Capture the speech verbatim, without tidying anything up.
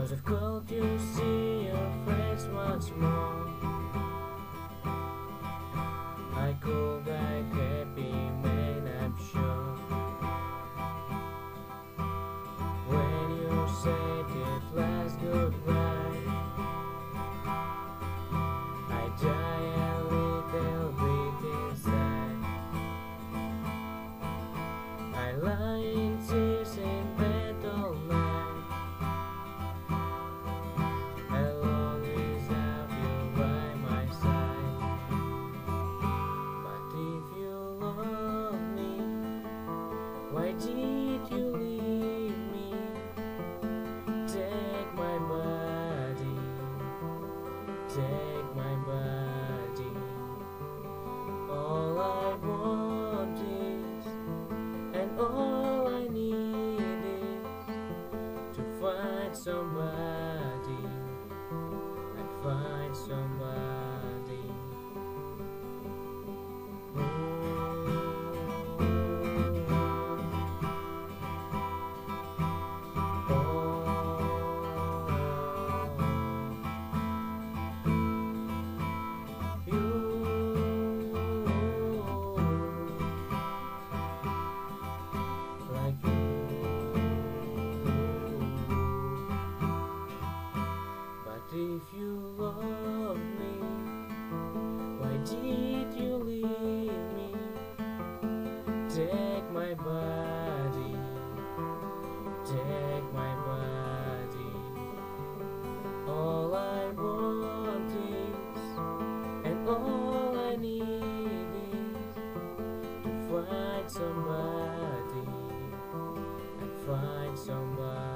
'Cause I've called you to see your face once more. I call back happy man, I'm sure. When you said it last goodbye, I die a little bit inside. I lie in tears in bed all night. I long is have you by my side. But if you love me, why did you leave me? Take my body, take my body. All I want is, and all I need is to find somebody, and find somebody. If you love me, why did you leave me? Take my body, take my body. All I want is, and all I need is to find somebody, and find somebody.